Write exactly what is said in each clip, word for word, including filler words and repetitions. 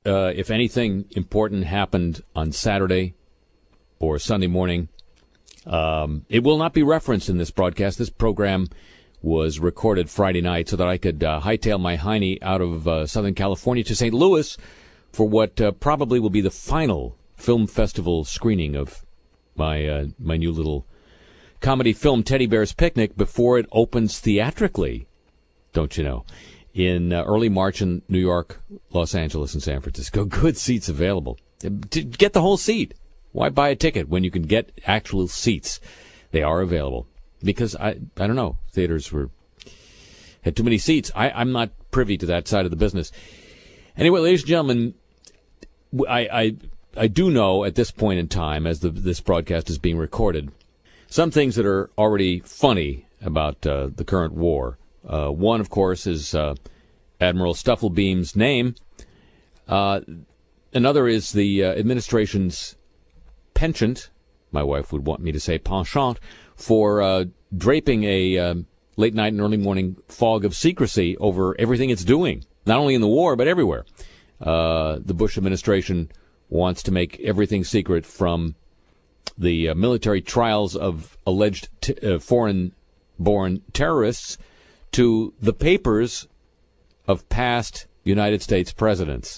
uh, if anything important happened on Saturday or Sunday morning, um, it will not be referenced in this broadcast. This program was recorded Friday night so that I could uh, hightail my hiney out of uh, Southern California to Saint Louis for what uh, probably will be the final film festival screening of my uh, my new little comedy film, Teddy Bear's Picnic, before it opens theatrically, don't you know, in uh, early March in New York, Los Angeles, and San Francisco. Good seats available. To get the whole seat. Why buy a ticket when you can get actual seats? They are available. Because, I I don't know, theaters were had too many seats. I, I'm not privy to that side of the business. Anyway, ladies and gentlemen, I, I, I do know at this point in time, as the, this broadcast is being recorded, some things that are already funny about uh, the current war. Uh, one, of course, is uh, Admiral Stufflebeam's name. Uh, another is the uh, administration's penchant, my wife would want me to say penchant, for uh, draping a uh, late night and early morning fog of secrecy over everything it's doing, not only in the war, but everywhere. Uh, the Bush administration wants to make everything secret, from the uh, military trials of alleged t- uh, foreign-born terrorists to the papers of past United States presidents.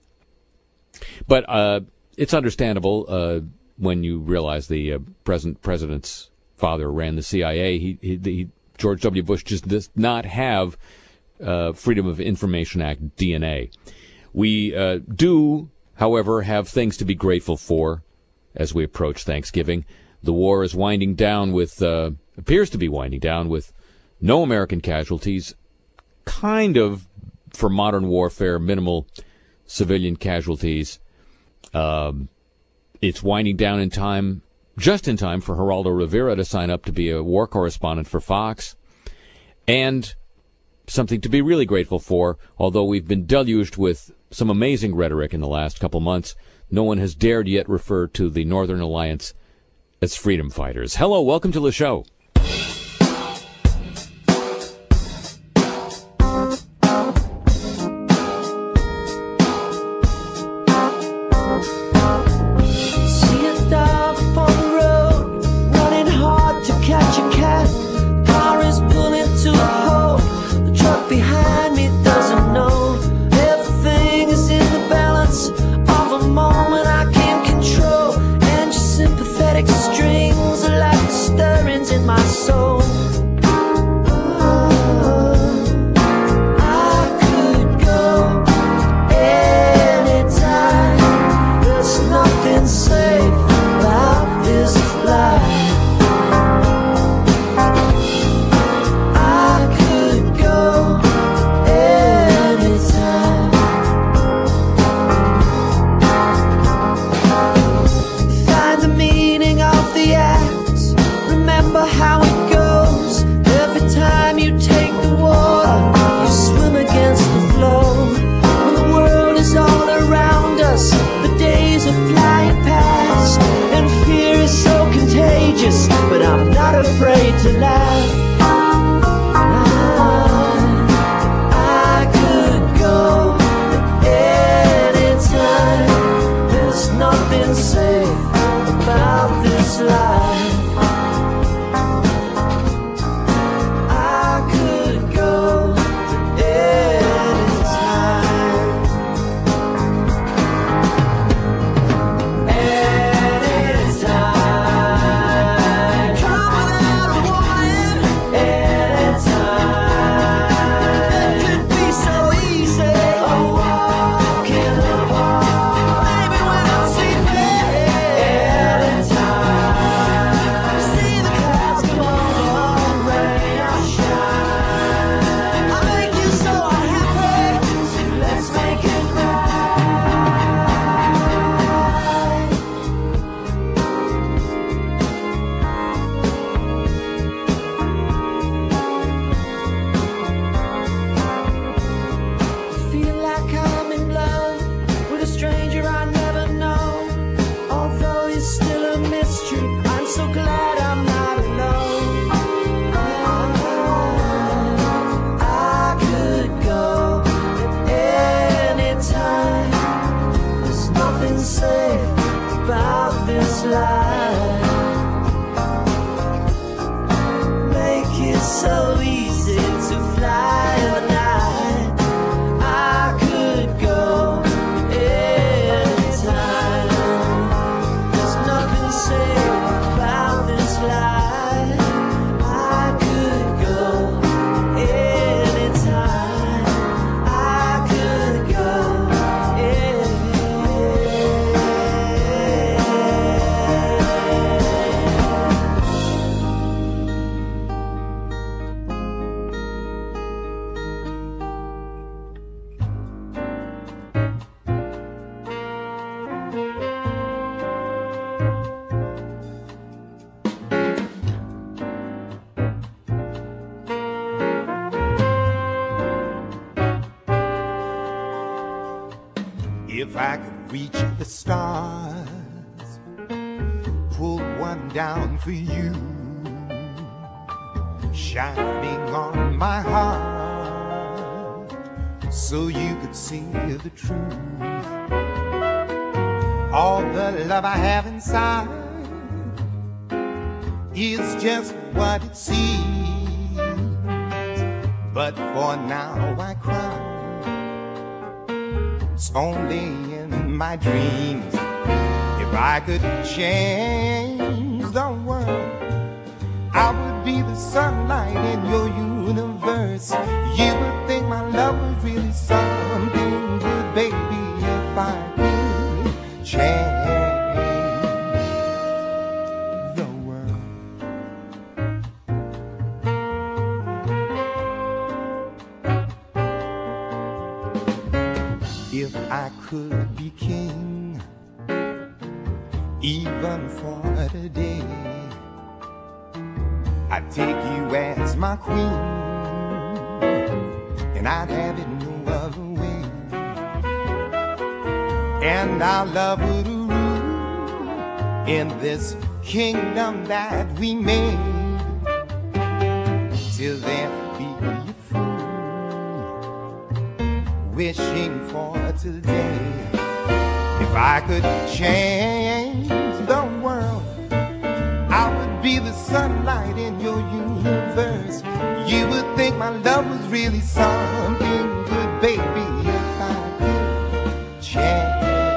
But uh, it's understandable uh, when you realize the uh, present president's father ran the C I A. He, he, he George W. Bush just does not have uh, Freedom of Information Act D N A. We uh, do, however, have things to be grateful for as we approach Thanksgiving. The war is winding down with, uh, appears to be winding down with no American casualties, kind of, for modern warfare, minimal civilian casualties. Um, it's winding down in time, just in time for Geraldo Rivera to sign up to be a war correspondent for Fox. And something to be really grateful for, although we've been deluged with some amazing rhetoric in the last couple months, no one has dared yet refer to the Northern Alliance as freedom fighters. Hello, welcome to the show. Anytime. If I could reach the stars, pull one down for you, shining on my heart, so you could see the truth. All the love I have inside is just what it seems, but for now I cry. It's only in my dreams. If I could change the world, I would be the sunlight in your universe. You would think my love was really something good, baby, if I could change the world. If I could be king, even for a day, I'd take you as my queen, and I'd have it no other way. And our love would rule in this kingdom that we made, till there'd be a fool wishing for today. If I could change the world, I would be the sunlight in your universe. You would think my love was really something good, baby, if I could change.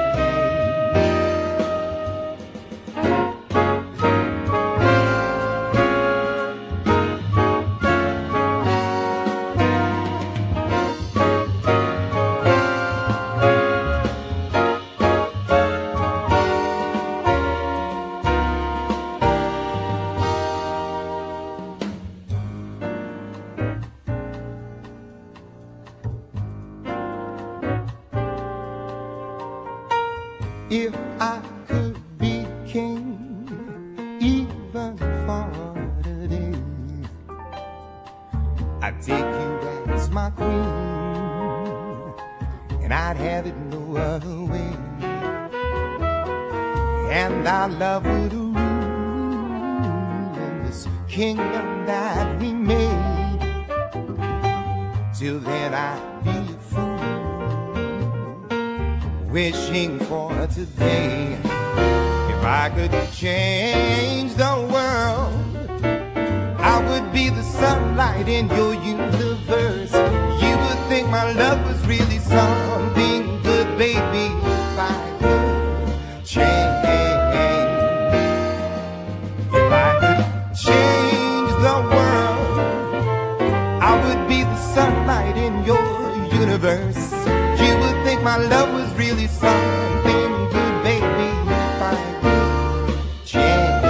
If I could be king, even for a day, I'd take you as my queen, and I'd have it no other way. And our love would rule in this kingdom that we made, till then I'd be a fool wishing for today. If I could change the world, I would be the sunlight in your universe. You would think my love was really something good, baby, if I could change. If I could change the world, I would be the sunlight in your universe. You would think my love was really something good, baby, if I could change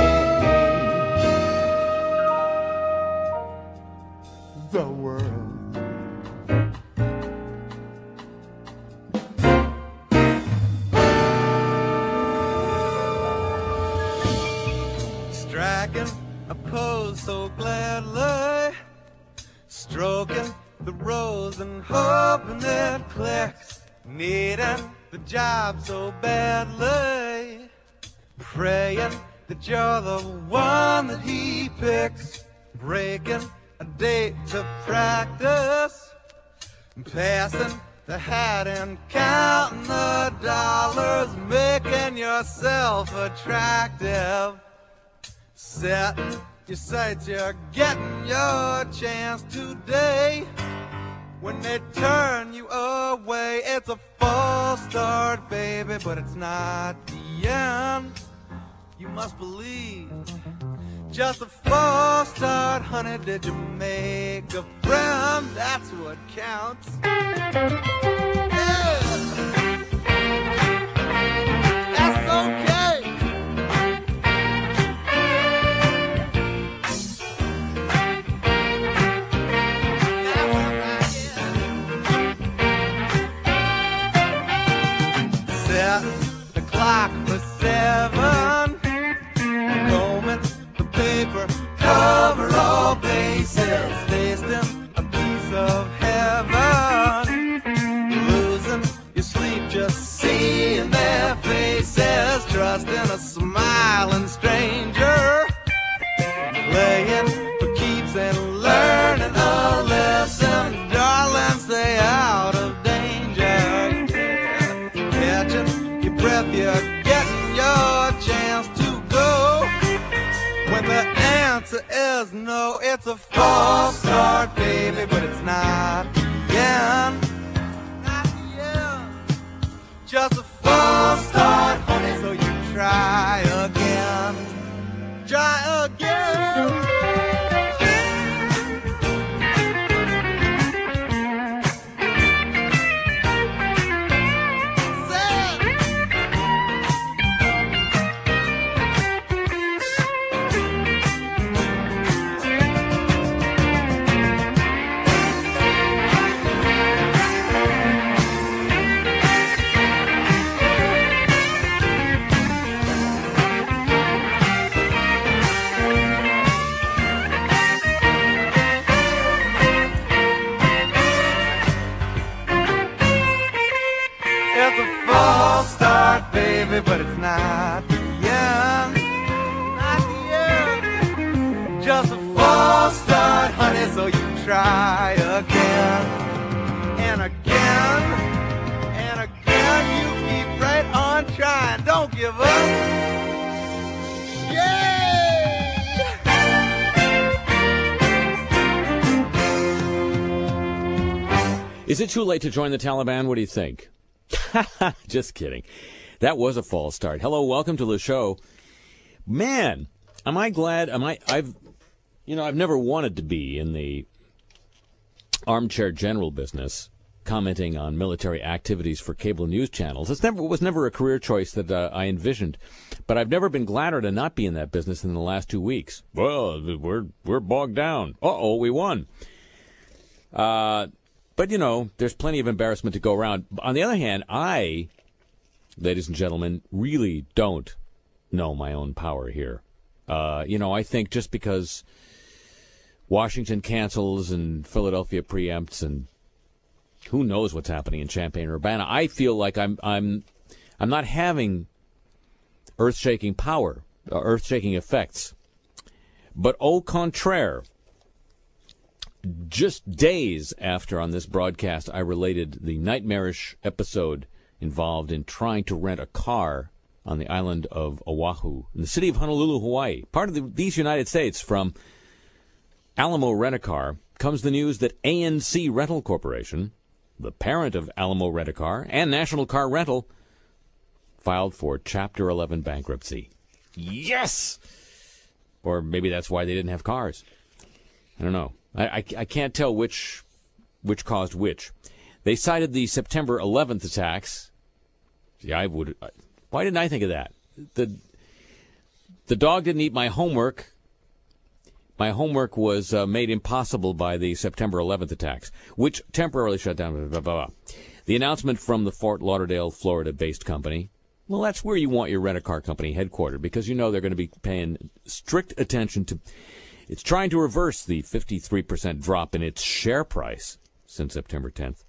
the world. Striking a pose so gladly, stroking the rose and hoping it clicks, needing the job so badly, praying that you're the one that he picks, breaking a date to practice, passing the hat and counting the dollars, making yourself attractive, setting your sights, you're getting your chance today. When they turn you away, it's a false start, baby, but it's not the end. You must believe. Just a false start, honey. Did you make a friend? That's what counts. Yeah. That's okay. The clock for seven, combing the paper, cover all bases, tasting a piece of heaven, losing your sleep, just see It's a false start, baby, but it's not the end. Not the end. Just a false start, honey, so you try again. Try again. But it's not the end, not the end. Just a false start, honey, so you try again and again and again. You keep right on trying, don't give up. Yay! Is it too late to join the Taliban? What do you think? Just kidding. That was a false start. Hello, welcome to the show. Man, am I glad? Am I? I've, you know, I've never wanted to be in the armchair general business, commenting on military activities for cable news channels. It's never it was never a career choice that uh, I envisioned, but I've never been gladder to not be in that business in the last two weeks. Well, we're we're bogged down. Uh oh, we won. Uh, but you know, there's plenty of embarrassment to go around. On the other hand, I. Ladies and gentlemen, really don't know my own power here. Uh, you know, I think just because Washington cancels and Philadelphia preempts and who knows what's happening in Champaign-Urbana, I feel like I'm I'm I'm not having earth-shaking power, uh, earth-shaking effects. But au contraire, just days after on this broadcast I related the nightmarish episode involved in trying to rent a car on the island of Oahu, in the city of Honolulu, Hawaii, part of the, these United States, from Alamo Rent-A-Car, comes the news that A N C Rental Corporation, the parent of Alamo Rent-A-Car and National Car Rental, filed for Chapter eleven bankruptcy. Yes! Or maybe that's why they didn't have cars. I don't know. I, I, I can't tell which which caused which. They cited the September eleventh attacks. Yeah, I would. Why didn't I think of that? The the dog didn't eat my homework. My homework was uh, made impossible by the September eleventh attacks, which temporarily shut down. Blah, blah, blah. The announcement from the Fort Lauderdale, Florida-based company. Well, that's where you want your rent-a-car company headquartered, because you know they're going to be paying strict attention to. It's trying to reverse the fifty-three percent drop in its share price since September tenth.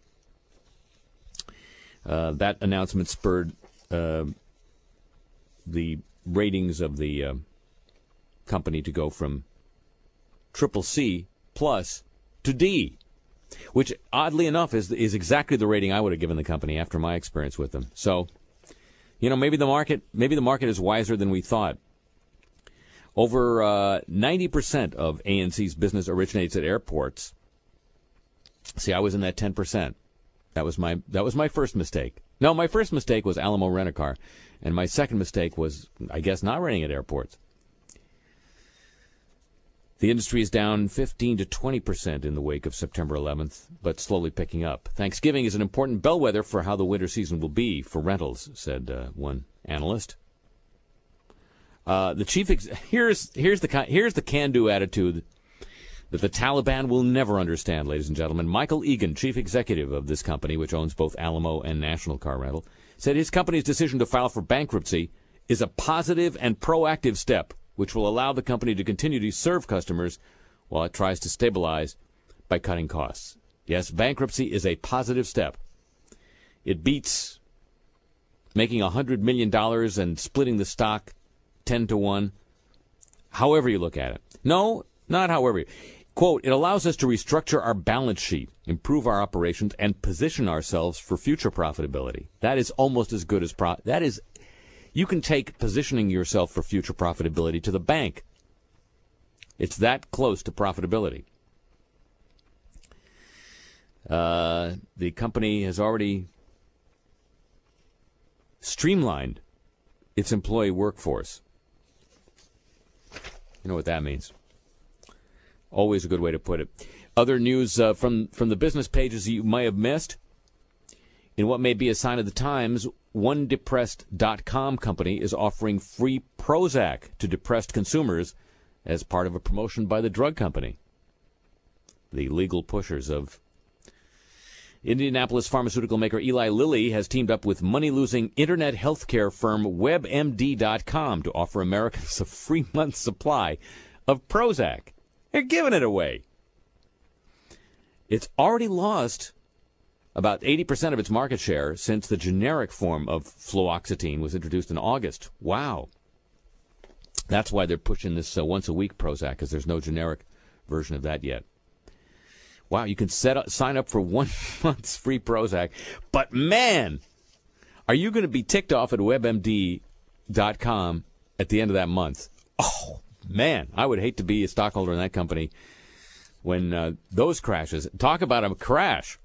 Uh, that announcement spurred uh, the ratings of the uh, company to go from triple C plus to D, which oddly enough is is exactly the rating I would have given the company after my experience with them. So, you know, maybe the market maybe the market is wiser than we thought. Over uh, ninety percent of A N C's business originates at airports. See, I was in that ten percent. That was my that was my first mistake. No, my first mistake was Alamo Rent-A-Car, and my second mistake was, I guess, not renting at airports. The industry is down fifteen to twenty percent in the wake of September eleventh, but slowly picking up. Thanksgiving is an important bellwether for how the winter season will be for rentals, said uh, one analyst. Uh, the chief ex- here's here's the here's the can-do attitude that the Taliban will never understand, ladies and gentlemen. Michael Egan, chief executive of this company, which owns both Alamo and National Car Rental, said his company's decision to file for bankruptcy is a positive and proactive step which will allow the company to continue to serve customers while it tries to stabilize by cutting costs. Yes, bankruptcy is a positive step. It beats making one hundred million dollars and splitting the stock ten to one, however you look at it. No, not however. Quote, it allows us to restructure our balance sheet, improve our operations, and position ourselves for future profitability. That is almost as good as pro. That is, you can take positioning yourself for future profitability to the bank. It's that close to profitability. Uh, the company has already streamlined its employee workforce. You know what that means. Always a good way to put it. Other news uh, from, from the business pages you may have missed. In what may be a sign of the times, one depressed dot com company is offering free Prozac to depressed consumers as part of a promotion by the drug company. The legal pushers of Indianapolis pharmaceutical maker Eli Lilly has teamed up with money-losing internet healthcare firm web M D dot com to offer Americans a free month supply of Prozac. They're giving it away. It's already lost about eighty percent of its market share since the generic form of fluoxetine was introduced in August. Wow. That's why they're pushing this uh, once-a-week Prozac, because there's no generic version of that yet. Wow, you can set up, sign up for one month's free Prozac. But, man, are you going to be ticked off at web M D dot com at the end of that month? Oh, man, I would hate to be a stockholder in that company when uh, those crashes. Talk about a crash.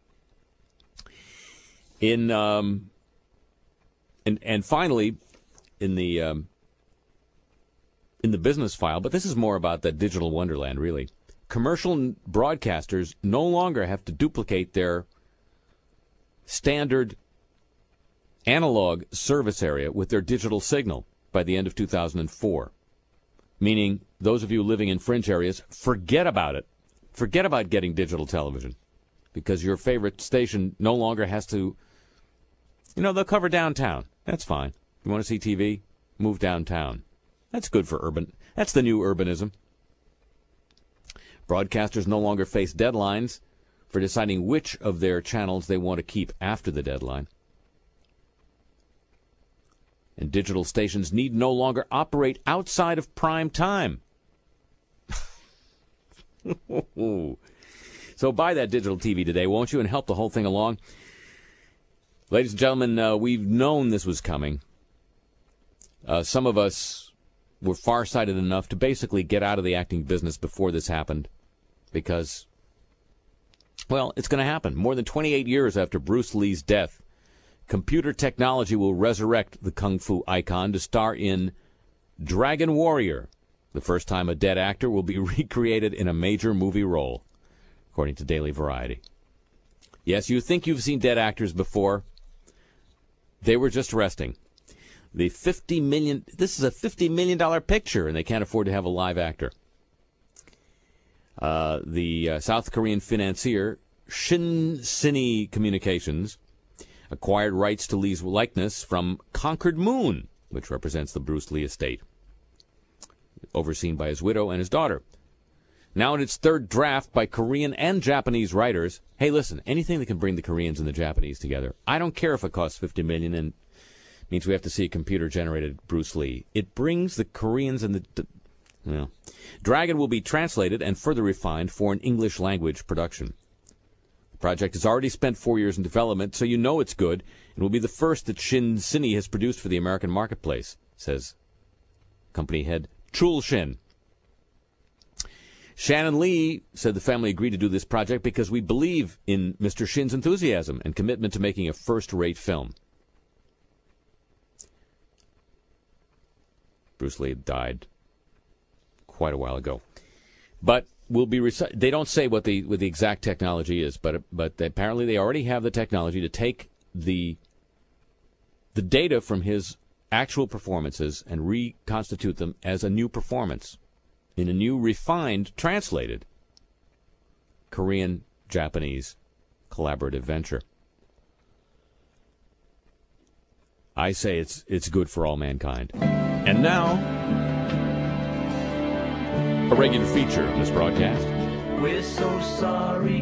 In um, and and finally, in the um, in the business file, but this is more about the digital wonderland, really. Commercial broadcasters no longer have to duplicate their standard analog service area with their digital signal by the end of two thousand four. Meaning, those of you living in fringe areas, forget about it. Forget about getting digital television, because your favorite station no longer has to, you know, they'll cover downtown. That's fine. You want to see T V? Move downtown. That's good for urban. That's the new urbanism. Broadcasters no longer face deadlines for deciding which of their channels they want to keep after the deadline. And digital stations need no longer operate outside of prime time. So buy that digital T V today, won't you, and help the whole thing along. Ladies and gentlemen, uh, we've known this was coming. Uh, some of us were farsighted enough to basically get out of the acting business before this happened because, well, it's going to happen. More than twenty-eight years after Bruce Lee's death, computer technology will resurrect the kung fu icon to star in Dragon Warrior, the first time a dead actor will be recreated in a major movie role, according to Daily Variety. Yes, you think you've seen dead actors before. They were just resting. The fifty million dollars, this is a fifty million dollars picture, and they can't afford to have a live actor. Uh, the uh, South Korean financier Shin Sini Communications acquired rights to Lee's likeness from Concord Moon, which represents the Bruce Lee estate, overseen by his widow and his daughter. Now in its third draft by Korean and Japanese writers, hey, listen, anything that can bring the Koreans and the Japanese together. I don't care if it costs fifty million dollars and means we have to see a computer-generated Bruce Lee. It brings the Koreans and the... the well, Dragon will be translated and further refined for an English-language production. The project has already spent four years in development, so you know it's good, and will be the first that Shin Sini has produced for the American marketplace, says company head Chul Shin. Shannon Lee said the family agreed to do this project because we believe in Mister Shin's enthusiasm and commitment to making a first-rate film. Bruce Lee died quite a while ago, but will be. Rec- they don't say what the what the exact technology is, but but apparently they already have the technology to take the the data from his actual performances and reconstitute them as a new performance in a new, refined, translated Korean-Japanese collaborative venture. I say it's it's good for all mankind. And now, a regular feature of this broadcast. We're so sorry.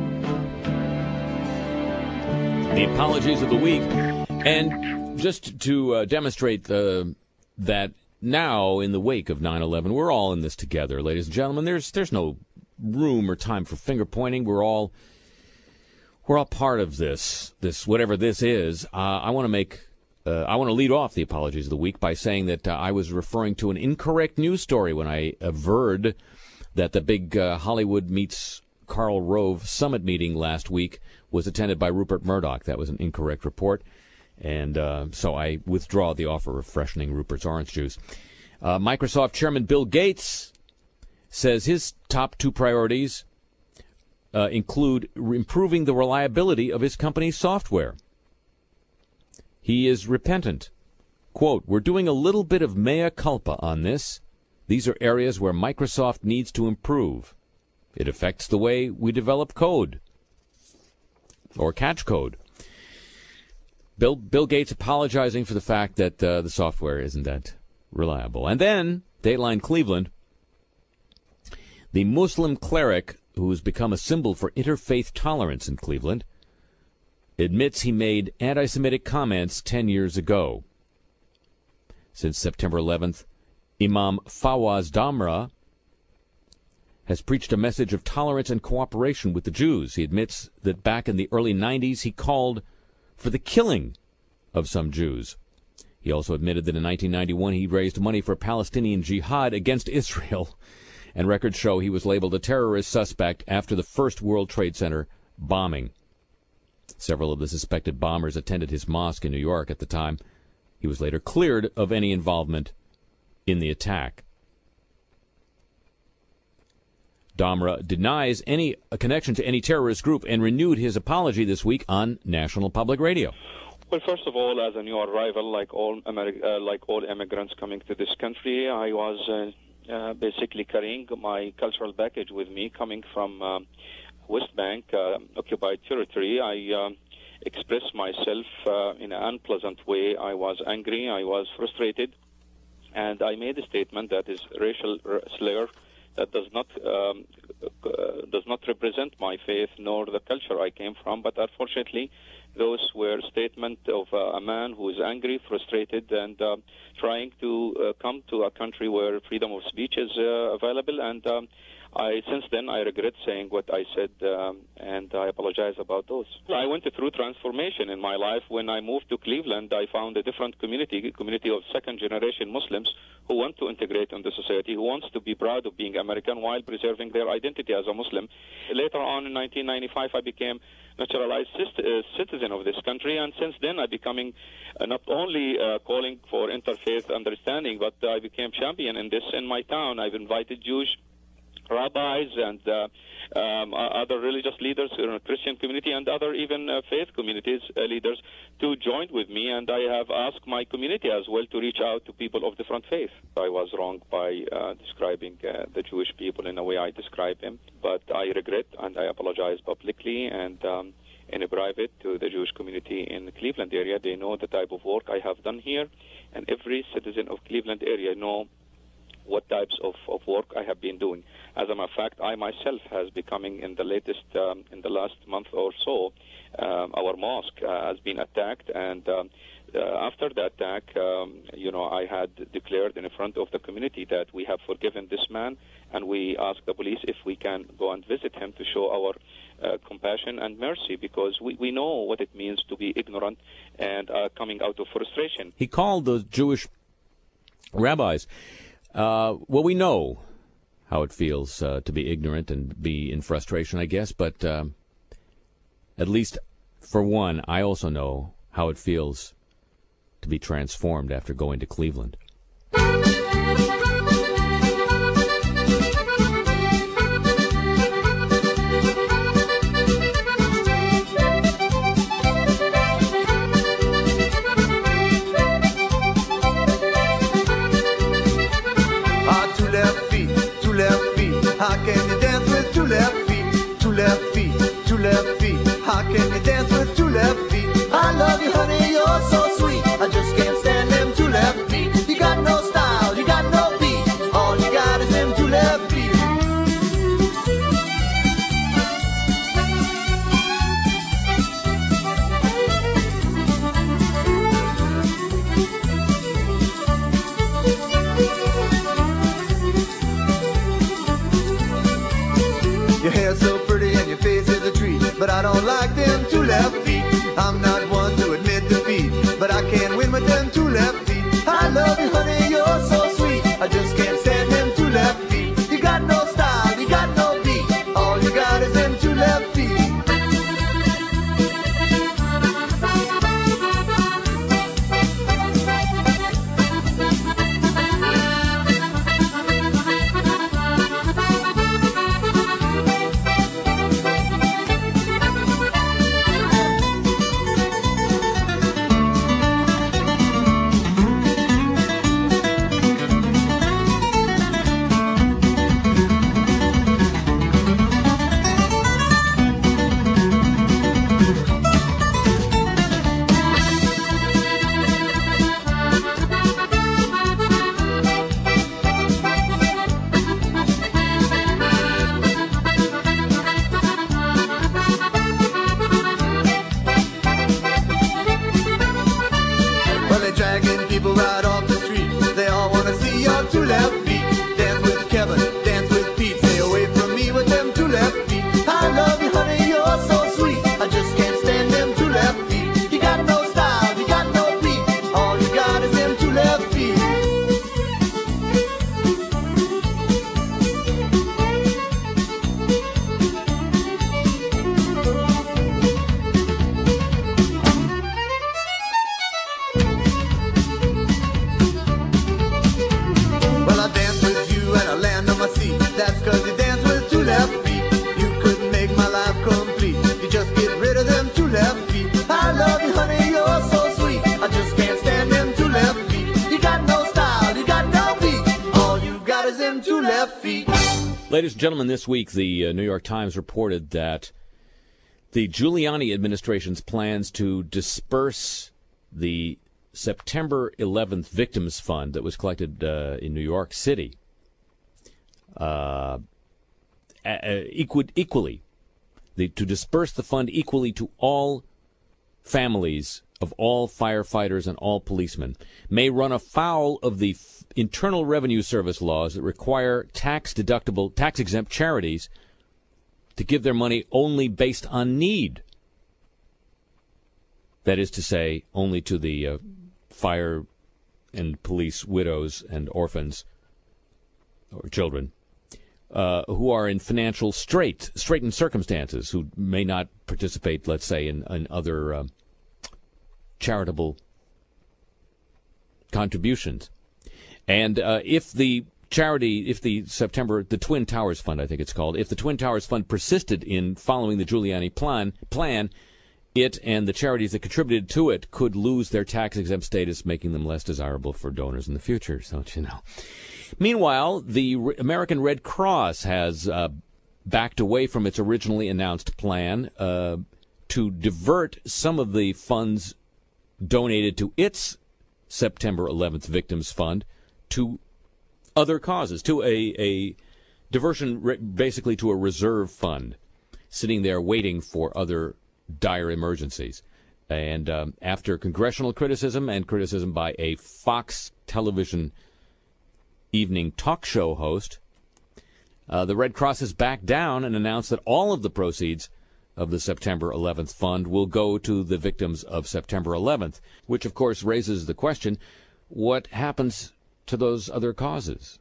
The apologies of the week. And just to uh, demonstrate uh, that now, in the wake of nine eleven, we're all in this together, ladies and gentlemen. There's there's no room or time for finger pointing. We're all we're all part of this. This whatever this is. Uh, I want to make. Uh, I want to lead off the apologies of the week by saying that uh, I was referring to an incorrect news story when I averred that the big uh, Hollywood meets Karl Rove summit meeting last week was attended by Rupert Murdoch. That was an incorrect report, and uh, so I withdraw the offer of freshening Rupert's orange juice. Uh, Microsoft Chairman Bill Gates says his top two priorities uh, include improving the reliability of his company's software. He is repentant. Quote, "We're doing a little bit of mea culpa on this. These are areas where Microsoft needs to improve. It affects the way we develop code or catch code." Bill, Bill Gates apologizing for the fact that uh, the software isn't that reliable. And then, Dateline Cleveland, the Muslim cleric who has become a symbol for interfaith tolerance in Cleveland admits he made anti-Semitic comments ten years ago. Since September eleventh, Imam Fawaz Damra has preached a message of tolerance and cooperation with the Jews. He admits that back in the early nineties, he called for the killing of some Jews. He also admitted that in nineteen ninety-one, he raised money for Palestinian jihad against Israel, and records show he was labeled a terrorist suspect after the first World Trade Center bombing. Several of the suspected bombers attended his mosque in New York at the time. He was later cleared of any involvement in the attack. Damra denies any connection to any terrorist group and renewed his apology this week on National Public Radio. Well, first of all, as a new arrival, like all Ameri- uh, like all immigrants coming to this country, I was uh, uh, basically carrying my cultural baggage with me, coming from uh, West Bank, uh, occupied territory. I uh, expressed myself uh, in an unpleasant way. I was angry, I was frustrated, and I made a statement that is racial slur that does not um, uh, does not represent my faith nor the culture I came from. But unfortunately, those were statements of uh, a man who is angry, frustrated, and uh, trying to uh, come to a country where freedom of speech is uh, available. And um, I, since then, I regret saying what I said, um, and I apologize about those. I went through transformation in my life. When I moved to Cleveland, I found a different community, a community of second-generation Muslims who want to integrate into society, who wants to be proud of being American while preserving their identity as a Muslim. Later on in nineteen ninety-five, I became naturalized citizen of this country, and since then I'm becoming uh, not only uh, calling for interfaith understanding, but I became champion in this in my town. I've invited Jewish rabbis and uh, um, other religious leaders in the Christian community and other even uh, faith communities uh, leaders to join with me, and I have asked my community as well to reach out to people of different faiths. I was wrong by uh, describing uh, the Jewish people in the way I describe them, but I regret and I apologize publicly and um, in private to the Jewish community in the Cleveland area. They know the type of work I have done here, and every citizen of Cleveland area know what types of, of work I have been doing. As a matter of fact, I myself has becoming in the latest, um, in the last month or so, um, our mosque uh, has been attacked, and um, uh, after the attack, um, you know, I had declared in front of the community that we have forgiven this man, and we asked the police if we can go and visit him to show our uh, compassion and mercy, because we, we know what it means to be ignorant and uh, coming out of frustration. He called the Jewish rabbis. Uh, well, we know how it feels uh, to be ignorant and be in frustration, I guess, but um, at least for one, I also know how it feels to be transformed after going to Cleveland. How can you dance with two left feet? Two left feet, two left feet. How can you dance with two left feet? I love you, honey, you're so sweet. I just can't stand them two left feet. You got no style. You Ladies and gentlemen, this week the uh, New York Times reported that the Giuliani administration's plans to disperse the September eleventh Victims Fund that was collected uh, in New York City uh, equi- equally, the, to disperse the fund equally to all families of all firefighters and all policemen, may run afoul of the f- Internal Revenue Service laws that require tax-deductible, tax-exempt charities to give their money only based on need. That is to say, only to the uh, fire and police widows and orphans or children uh, who are in financial strait, straitened circumstances, who may not participate, let's say, in, in other uh, charitable contributions. And uh, if the charity, if the September, the Twin Towers Fund, I think it's called, if the Twin Towers Fund persisted in following the Giuliani plan, plan, it and the charities that contributed to it could lose their tax-exempt status, making them less desirable for donors in the future, don't you know? Meanwhile, the R- American Red Cross has uh, backed away from its originally announced plan uh, to divert some of the funds donated to its September eleventh Victims Fund to other causes, to a, a diversion, re- basically to a reserve fund, sitting there waiting for other dire emergencies. And um, after congressional criticism and criticism by a Fox television evening talk show host, uh, the Red Cross has backed down and announced that all of the proceeds of the September eleventh Fund will go to the victims of September eleventh, which, of course, raises the question, what happens to those other causes?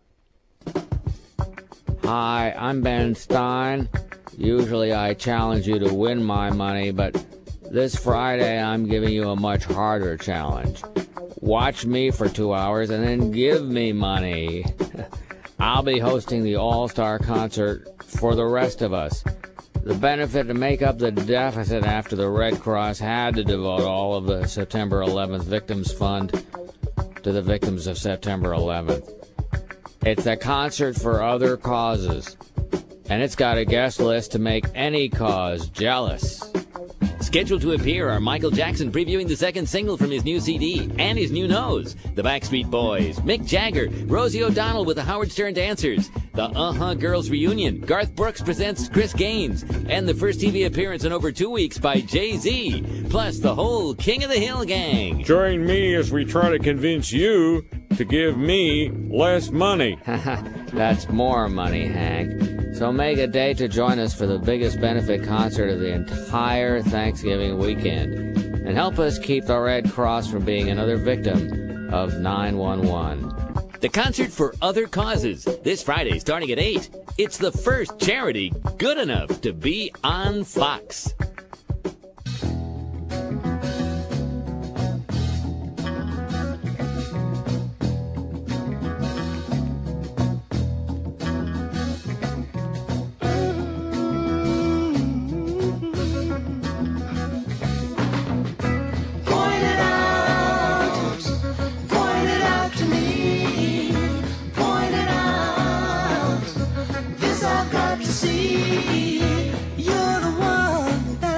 Hi, I'm Ben Stein. Usually I challenge you to win my money, but this Friday I'm giving you a much harder challenge. Watch me for two hours and then give me money. I'll be hosting the All-Star Concert for the rest of us. The benefit to make up the deficit after the Red Cross had to devote all of the September eleventh Victims Fund to the victims of September eleventh. It's a concert for other causes, and it's got a guest list to make any cause jealous. Scheduled to appear are Michael Jackson previewing the second single from his new C D and his new nose, the Backstreet Boys, Mick Jagger, Rosie O'Donnell with the Howard Stern Dancers, the Uh-Huh Girls reunion, Garth Brooks presents Chris Gaines, and the first T V appearance in over two weeks by Jay-Z, plus the whole King of the Hill gang. Join me as we try to convince you to give me less money. That's more money, Hank. So make a date to join us for the biggest benefit concert of the entire Thanksgiving weekend. And help us keep the Red Cross from being another victim of nine one one. The concert for other causes, this Friday starting at eight. It's the first charity good enough to be on Fox. See, you're the one that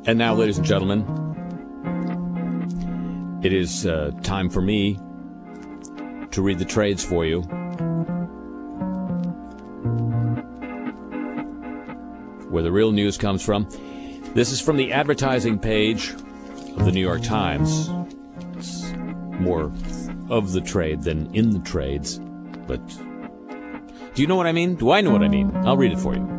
And now, ladies and gentlemen, it is uh, time for me to read the trades for you. Where the real news comes from. This is from the advertising page of the New York Times. It's more of the trade than in the trades. But do you know what I mean? Do I know what I mean? I'll read it for you.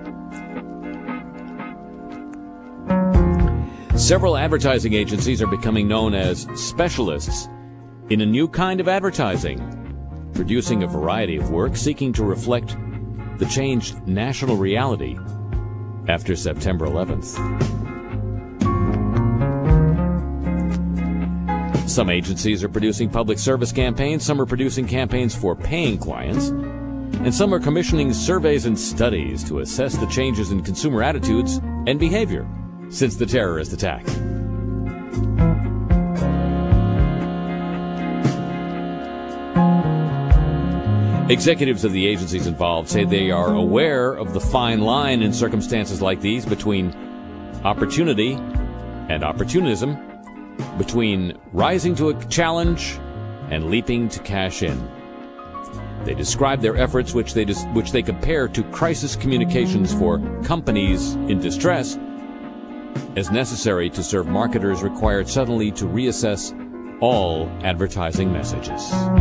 Several advertising agencies are becoming known as specialists in a new kind of advertising, producing a variety of work seeking to reflect the changed national reality after September eleventh. Some agencies are producing public service campaigns, some are producing campaigns for paying clients, and some are commissioning surveys and studies to assess the changes in consumer attitudes and behavior since the terrorist attack. Executives of the agencies involved say they are aware of the fine line in circumstances like these between opportunity and opportunism, between rising to a challenge and leaping to cash in. They describe their efforts, which they dis- which they compare to crisis communications for companies in distress, as necessary to serve marketers required suddenly to reassess all advertising messages.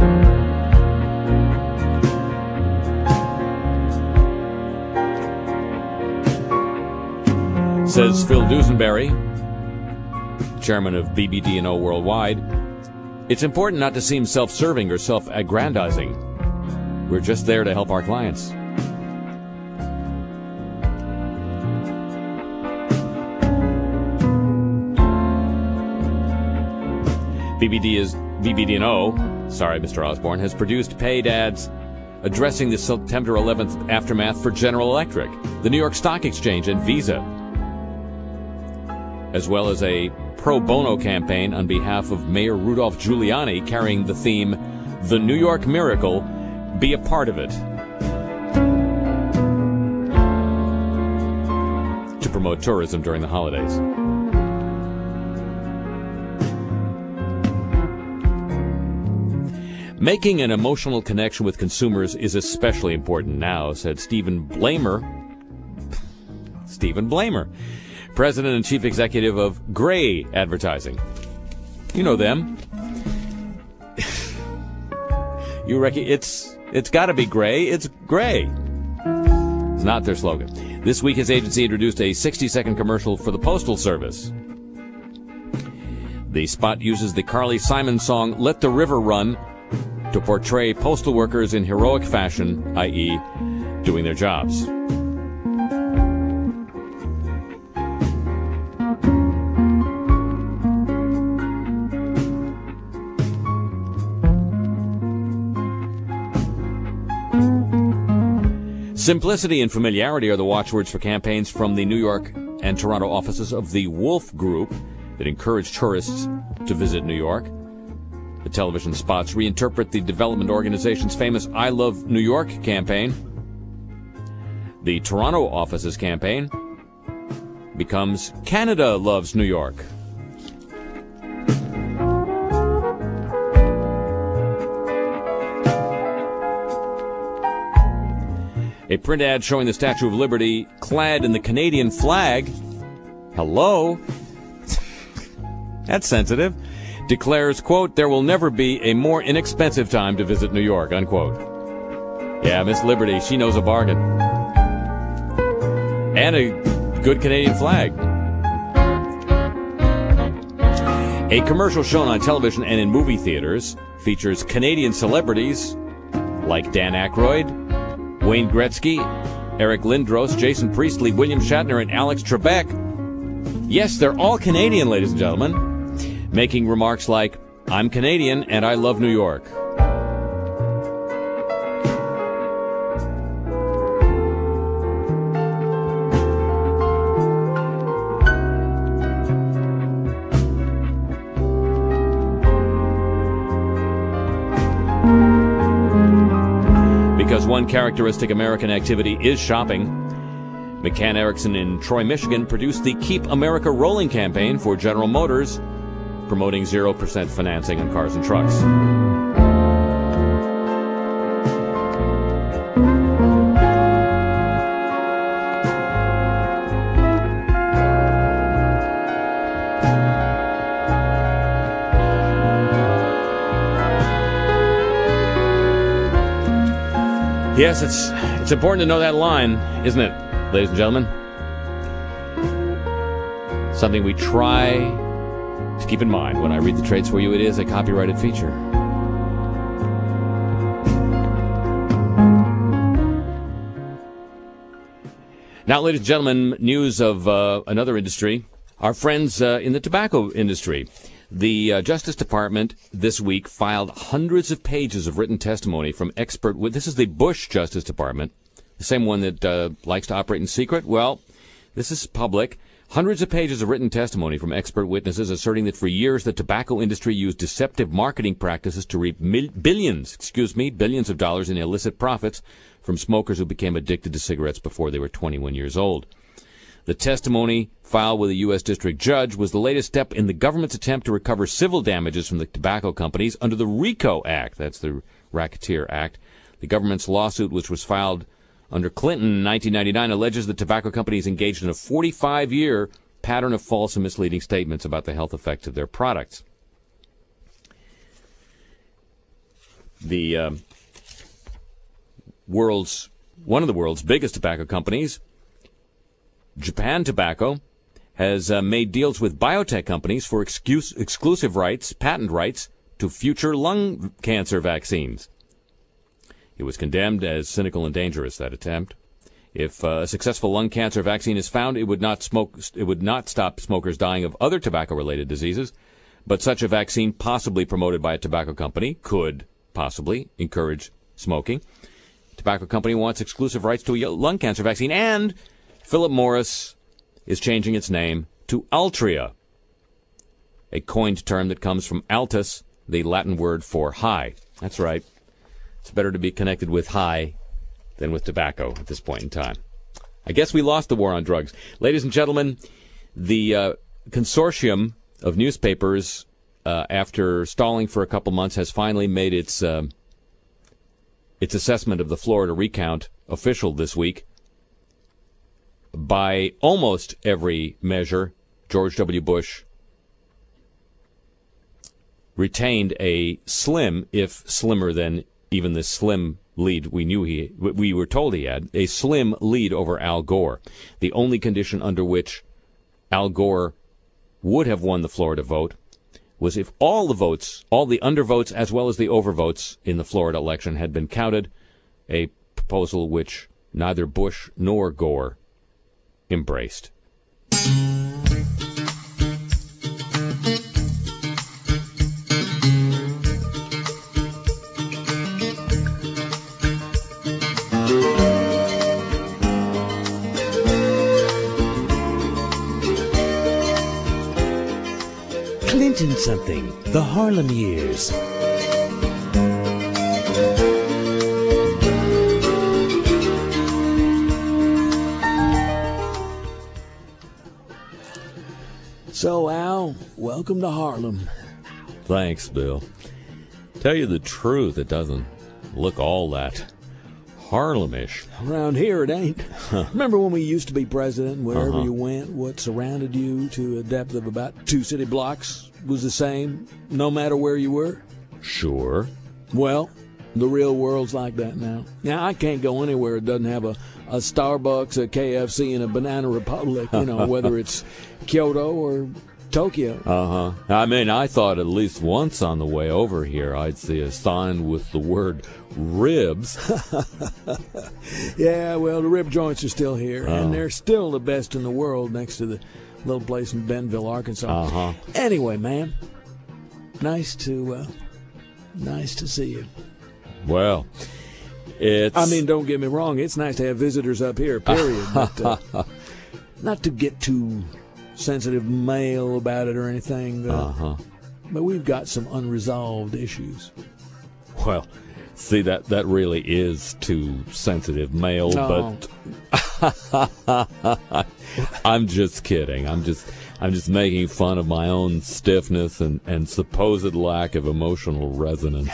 Says Phil Dusenberry, chairman of B B D and O Worldwide, it's important not to seem self-serving or self-aggrandizing. We're just there to help our clients. B B D is B B D and O, sorry, Mister Osborne, has produced paid ads addressing the September eleventh aftermath for General Electric, the New York Stock Exchange, and Visa, as well as a pro bono campaign on behalf of Mayor Rudolph Giuliani carrying the theme, The New York Miracle, Be a Part of It, to promote tourism during the holidays. Making an emotional connection with consumers is especially important now, said Stephen Blamer. Stephen Blamer, President and Chief Executive of Gray Advertising. You know them. You reckon it's it's got to be gray. It's gray. It's not their slogan. This week, his agency introduced a sixty-second commercial for the Postal Service. The spot uses the Carly Simon song "Let the River Run" to portray postal workers in heroic fashion, that is, doing their jobs. Simplicity and familiarity are the watchwords for campaigns from the New York and Toronto offices of the Wolf Group that encourage tourists to visit New York. The television spots reinterpret the development organization's famous I Love New York campaign. The Toronto office's campaign becomes Canada Loves New York. A print ad showing the Statue of Liberty clad in the Canadian flag, hello, that's sensitive, declares, quote, there will never be a more inexpensive time to visit New York, unquote. Yeah, Miss Liberty, she knows a bargain. And a good Canadian flag. A commercial shown on television and in movie theaters features Canadian celebrities like Dan Aykroyd, Wayne Gretzky, Eric Lindros, Jason Priestley, William Shatner, and Alex Trebek. Yes, they're all Canadian, ladies and gentlemen, making remarks like, I'm Canadian and I love New York. Because one characteristic American activity is shopping, McCann Erickson in Troy, Michigan produced the Keep America Rolling campaign for General Motors, promoting zero percent financing on cars and trucks. Yes, it's it's important to know that line, isn't it, ladies and gentlemen? Something we try to keep in mind when I read the trades for you. It is a copyrighted feature. Now, ladies and gentlemen, news of uh, another industry. Our friends uh, in the tobacco industry. The uh, Justice Department this week filed hundreds of pages of written testimony from expert wit- This is the Bush Justice Department, the same one that uh, likes to operate in secret. Well, this is public. Hundreds of pages of written testimony from expert witnesses asserting that for years the tobacco industry used deceptive marketing practices to reap mil- billions, excuse me, billions of dollars in illicit profits from smokers who became addicted to cigarettes before they were twenty-one years old. The testimony filed with a U S district judge was the latest step in the government's attempt to recover civil damages from the tobacco companies under the RICO Act. That's the Racketeer Act. The government's lawsuit, which was filed under Clinton in nineteen ninety-nine, alleges the tobacco companies engaged in a forty-five year pattern of false and misleading statements about the health effects of their products. The uh, world's one of the world's biggest tobacco companies, Japan Tobacco, has uh, made deals with biotech companies for excuse, exclusive rights, patent rights, to future lung cancer vaccines. It was condemned as cynical and dangerous, that attempt. If uh, a successful lung cancer vaccine is found, it would not smoke. It would not stop smokers dying of other tobacco-related diseases, but such a vaccine, possibly promoted by a tobacco company, could possibly encourage smoking. The tobacco company wants exclusive rights to a lung cancer vaccine, and Philip Morris is changing its name to Altria, a coined term that comes from altus, the Latin word for high. That's right. It's better to be connected with high than with tobacco at this point in time. I guess we lost the war on drugs. Ladies and gentlemen, the uh, consortium of newspapers, uh, after stalling for a couple months, has finally made its uh, its assessment of the Florida recount official this week. By almost every measure, George W. Bush retained a slim, if slimmer than even the slim lead we knew he, we were told he had, a slim lead over Al Gore. The only condition under which Al Gore would have won the Florida vote was if all the votes, all the undervotes as well as the overvotes in the Florida election had been counted, a proposal which neither Bush nor Gore embraced. Clinton something, the Harlem Years. So, Al, welcome to Harlem. Thanks, Bill. Tell you the truth, it doesn't look all that Harlemish. Around here, it ain't. Remember when we used to be president, wherever Uh-huh. you went, what surrounded you to a depth of about two city blocks was the same, no matter where you were? Sure. Well, the real world's like that now. Now, I can't go anywhere that doesn't have a, a Starbucks, a K F C, and a Banana Republic, you know, whether it's Kyoto or Tokyo. Uh-huh. I mean, I thought at least once on the way over here I'd see a sign with the word ribs. Yeah, well, the rib joints are still here, Oh. and they're still the best in the world next to the little place in Bentonville, Arkansas. Uh-huh. Anyway, man, nice to, uh, nice to see you. Well, it's... I mean, don't get me wrong, it's nice to have visitors up here, period. but, uh, not to get too sensitive male about it or anything, uh, Uh-huh. but we've got some unresolved issues. Well, See, that, that really is too sensitive male, No. but I'm just kidding. I'm just I'm just making fun of my own stiffness and, and supposed lack of emotional resonance.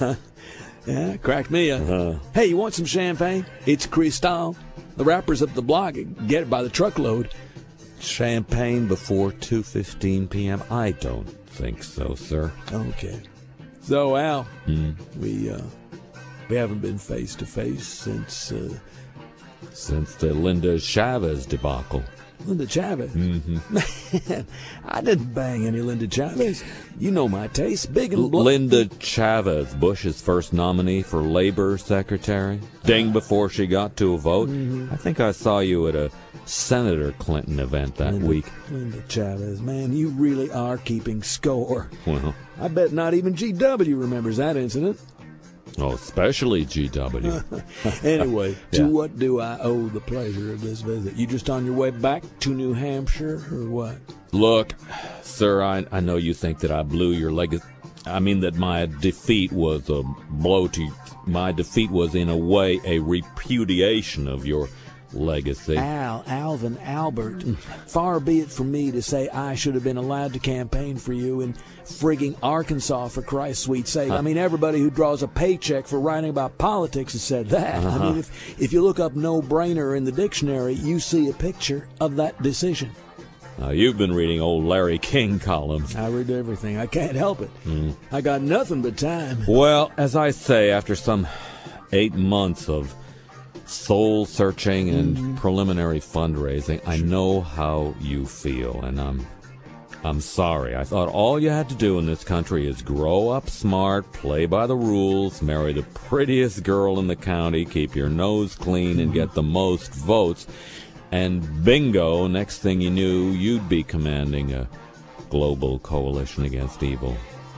Yeah, cracked me up. Uh-huh. Hey, you want some champagne? It's Cristal. The rappers up the block get it by the truckload. Champagne before two fifteen p.m.? I don't think so, sir. Okay. So, Al, Hmm. we uh, we haven't been face to face since uh, Since the Linda Chavez debacle. Linda Chavez. Mm-hmm. Man, I didn't bang any Linda Chavez. You know my taste, big and blunt. Linda Chavez, Bush's first nominee for labor secretary, ding before she got to a vote. Mm-hmm. I think I saw you at a Senator Clinton event that Linda, week. Linda Chavez, man, you really are keeping score. Well, I bet not even G W remembers that incident. oh, especially G W. Anyway, to Yeah. what do I owe the pleasure of this visit? You just on your way back to New Hampshire, or what? Look, sir, I, I know you think that I blew your legacy. I mean that my defeat was a blow to my defeat was in a way a repudiation of your legacy. Al, Alvin, Albert, far be it from me to say I should have been allowed to campaign for you in frigging Arkansas, for Christ's sweet sake. I mean, everybody who draws a paycheck for writing about politics has said that. I mean, if, if you look up no-brainer in the dictionary, you see a picture of that decision. Now, you've been reading old Larry King columns. I read everything. I can't help it. I got nothing but time. Well, as I say, after some eight months of soul searching and preliminary fundraising, I know how you feel, and I'm I'm sorry. I thought all you had to do in this country is grow up smart, play by the rules, marry the prettiest girl in the county, keep your nose clean, and get the most votes. And bingo, next thing you knew, you'd be commanding a global coalition against evil.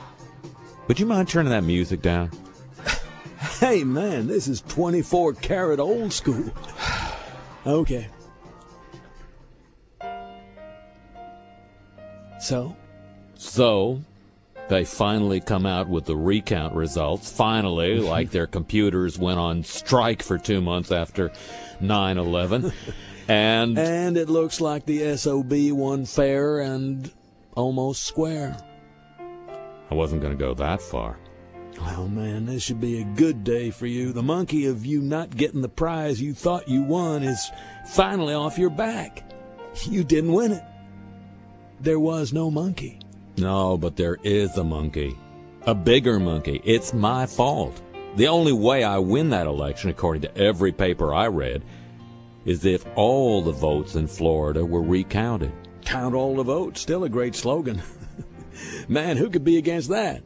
Would you mind turning that music down? Hey, man, this is twenty-four karat old school. Okay. So? So, they finally come out with the recount results. Finally, like their computers went on strike for two months after nine eleven. And And it looks like the S O B won fair and almost square. I wasn't going to go that far. Well, man, this should be a good day for you. The monkey of you not getting the prize you thought you won is finally off your back. You didn't win it. There was no monkey. No, but there is a monkey. A bigger monkey. It's my fault. The only way I win that election, according to every paper I read, is if all the votes in Florida were recounted. Count all the votes. Still a great slogan. Man, who could be against that?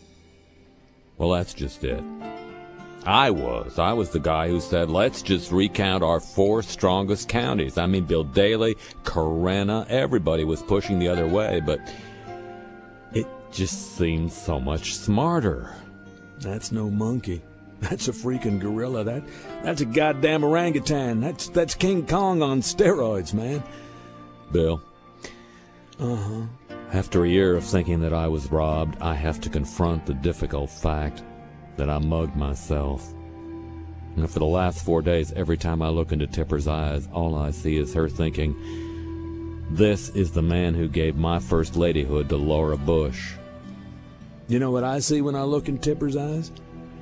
Well, that's just it. I was. I was the guy who said, let's just recount our four strongest counties. I mean, Bill Daley, Corona, everybody was pushing the other way, but it just seems so much smarter. That's no monkey. That's a freaking gorilla. That that's a goddamn orangutan. That's that's King Kong on steroids, man. Bill, Uh-huh. after a year of thinking that I was robbed, I have to confront the difficult fact that I mugged myself. And for the last four days, every time I look into Tipper's eyes, all I see is her thinking, this is the man who gave my first ladyhood to Laura Bush. You know what I see when I look in Tipper's eyes?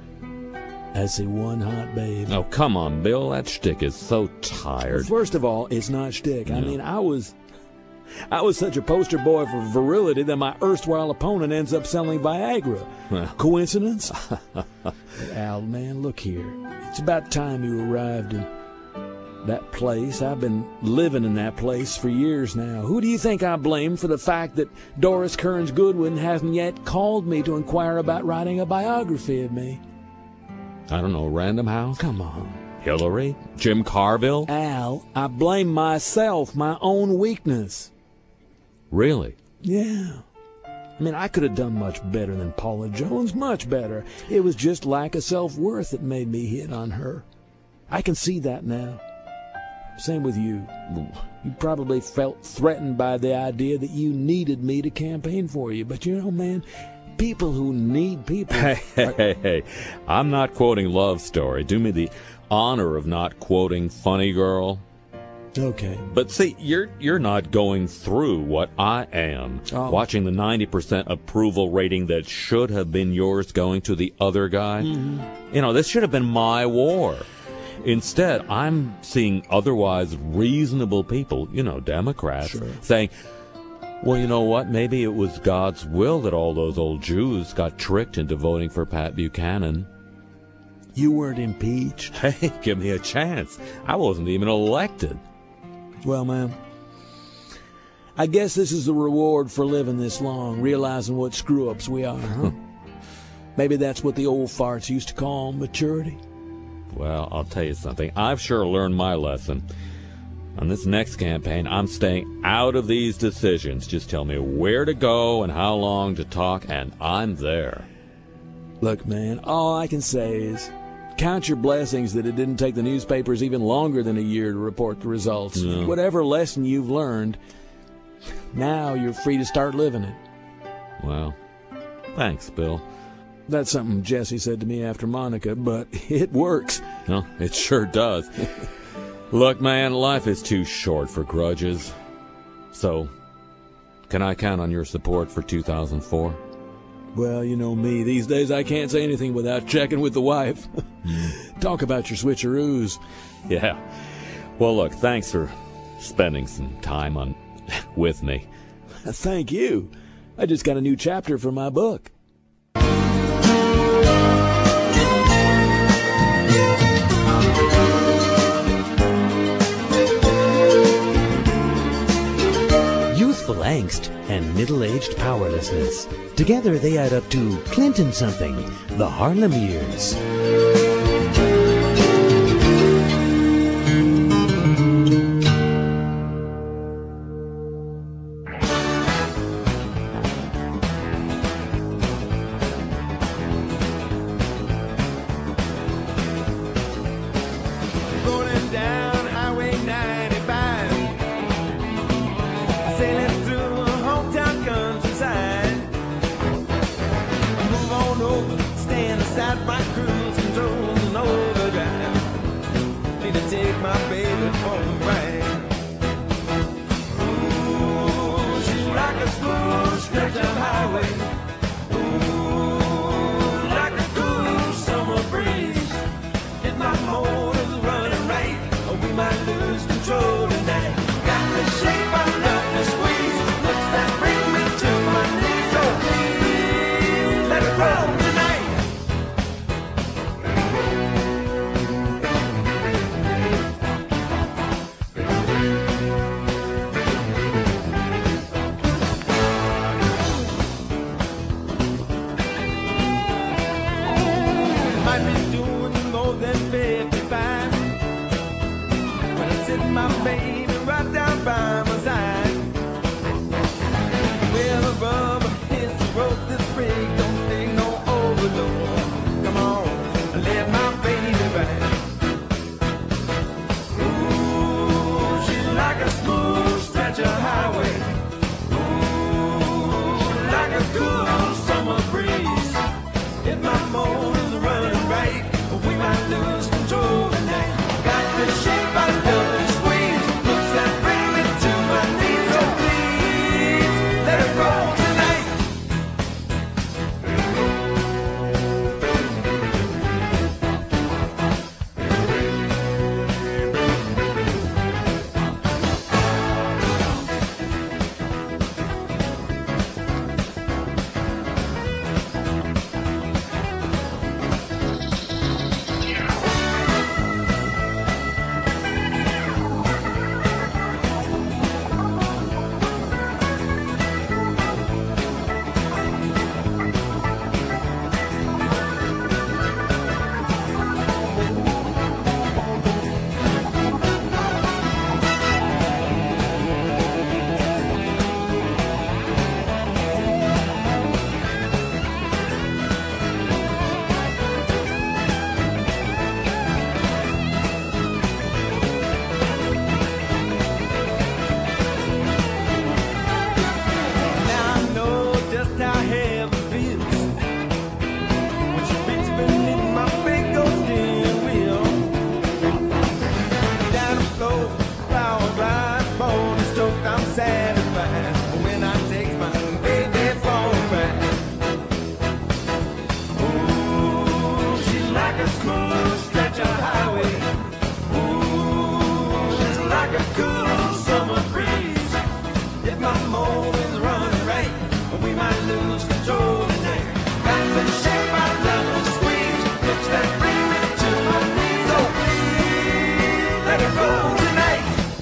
I see one hot babe. Oh, come on, Bill. That shtick is so tired. First of all, it's not shtick. I No. mean, I was... I was such a poster boy for virility that my erstwhile opponent ends up selling Viagra. Well. Coincidence? Al, man, look here. It's about time you arrived in that place. I've been living in that place for years now. Who do you think I blame for the fact that Doris Kearns Goodwin hasn't yet called me to inquire about writing a biography of me? I don't know, Random House? Come on. Hillary? Jim Carville? Al, I blame myself, my own weakness. Really? Yeah. I mean, I could have done much better than Paula Jones, much better. It was just lack of self-worth that made me hit on her. I can see that now. Same with you. You probably felt threatened by the idea that you needed me to campaign for you. But you know, man, people who need people. Hey, hey, hey, hey. I'm not quoting Love Story. Do me the honor of not quoting Funny Girl. Okay. But see, you're you're not going through what I am. Oh. Watching the ninety percent approval rating that should have been yours going to the other guy. Mm-hmm. You know, this should have been my war. Instead, I'm seeing otherwise reasonable people, you know, Democrats, Sure. saying, well, you know what? Maybe it was God's will that all those old Jews got tricked into voting for Pat Buchanan. You weren't impeached. Hey, give me a chance. I wasn't even elected. Well, man, I guess this is the reward for living this long, realizing what screw-ups we are, huh? Maybe that's what the old farts used to call maturity. Well, I'll tell you something. I've sure learned my lesson. On this next campaign, I'm staying out of these decisions. Just tell me where to go and how long to talk, and I'm there. Look, man, all I can say is count your blessings that it didn't take the newspapers even longer than a year to report the results. No. Whatever lesson you've learned, now you're free to start living it. Well, thanks, Bill. That's something Jesse said to me after Monica, but it works. No, it sure does. Look, man, life is too short for grudges. So, can I count on your support for two thousand four? Well, you know me. These days I can't say anything without checking with the wife. Talk about your switcheroos. Yeah. Well, look, thanks for spending some time on with me. Thank you. I just got a new chapter for my book. Youthful angst and middle-aged powerlessness. Together they add up to Clinton something, the Harlem Years. Rolling down Highway ninety-five, sailing through a hometown countryside. Move on over, stand aside, my cruise control's an overdrive. Need to take my baby for a ride. Ooh, she's like a smooth stretch of highway. Ooh, like a cool summer breeze. If my motor's running right, or we might lose control tonight. Got the shape, I love to squeeze. Looks that bring me to my knees. Oh, please, let it roll tonight. Might be doing more than fifty-five, but I sit my baby right down by my side. Well, the rubber hits the road, this rig don't need no overload. Come on, let my baby ride. Ooh, she's like a smooth stretch of highway. Ooh, like a cool summer breeze. If my motor's running right, we might lose control tonight. Got the shape, I love to squeeze. lose control tonight. Got been shaped by love and squeeze. Looks that bring me to my knees. So please let it go tonight.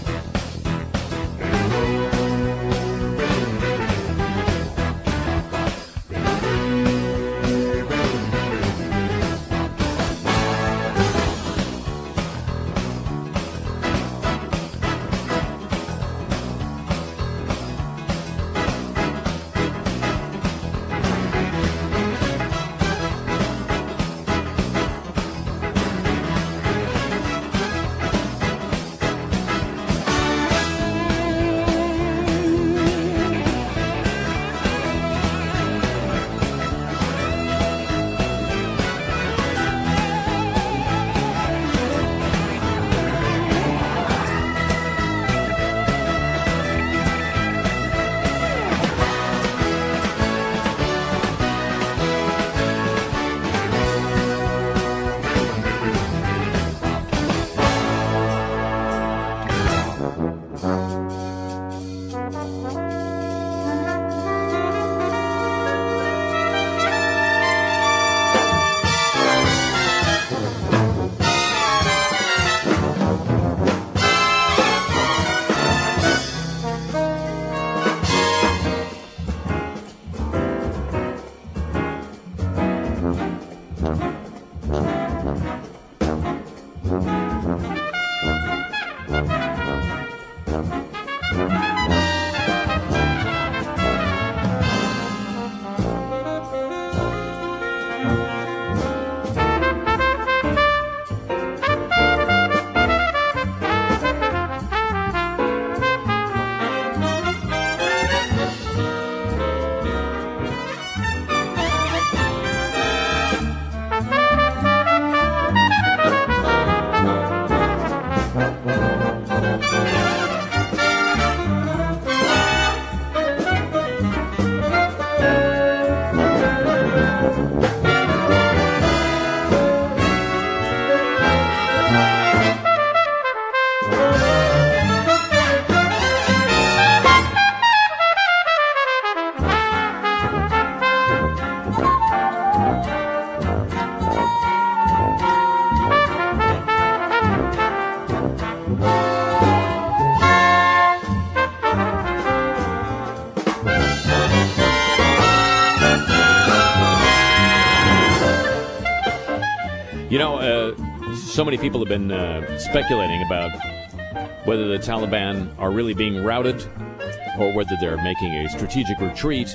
You know, uh, so many people have been uh, speculating about whether the Taliban are really being routed or whether they're making a strategic retreat.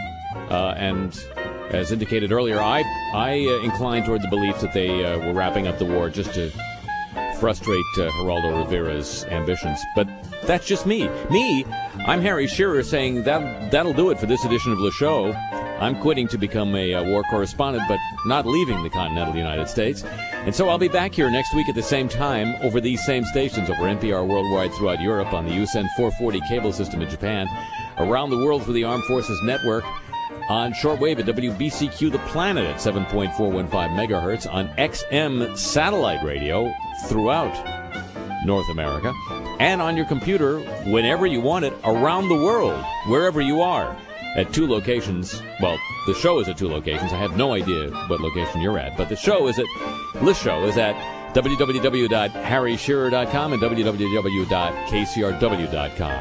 Uh, and as indicated earlier, I, I uh, incline toward the belief that they uh, were wrapping up the war just to frustrate uh, Geraldo Rivera's ambitions. But that's just me. Me, I'm Harry Shearer saying that that'll do it for this edition of Le Show. I'm quitting to become a uh, war correspondent, but not leaving the continental United States. And so I'll be back here next week at the same time over these same stations, over N P R worldwide throughout Europe, on the U S N four forty cable system in Japan, around the world through the Armed Forces Network, on shortwave at W B C Q The Planet at seven point four one five megahertz, on X M satellite radio throughout North America, and on your computer whenever you want it around the world, wherever you are, at two locations. Well, the show is at two locations. I have no idea what location you're at, but the show is at, this show is at w w w dot harry shearer dot com and w w w dot k c r w dot com.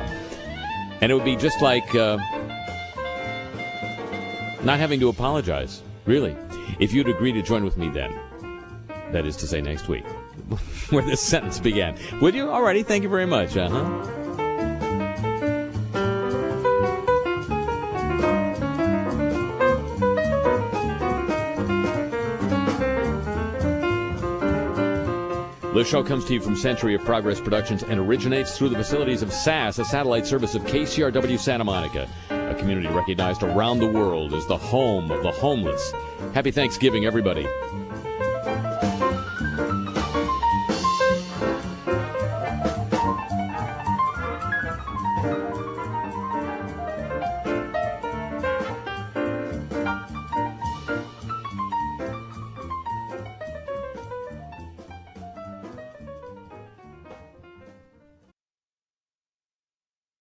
And it would be just like uh, not having to apologize, really, if you'd agree to join with me then. That is to say, next week, where this sentence began. Would you? Alrighty, thank you very much. Uh-huh. This show comes to you from Century of Progress Productions and originates through the facilities of S A S, a satellite service of K C R W Santa Monica, a community recognized around the world as the home of the homeless. Happy Thanksgiving, everybody.